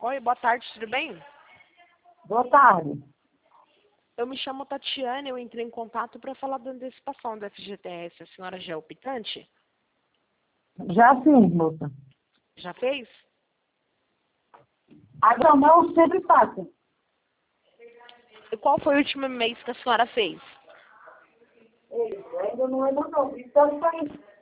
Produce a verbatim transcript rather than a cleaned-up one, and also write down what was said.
Oi, boa tarde, tudo bem? Boa tarde. Eu me chamo Tatiana, eu entrei em contato para falar da antecipação do F G T S. A senhora já é optante? Já sim, moça. Já fez? Agora não, sempre faço. E qual foi o último mês que a senhora fez? Ei, ainda não é não, então foi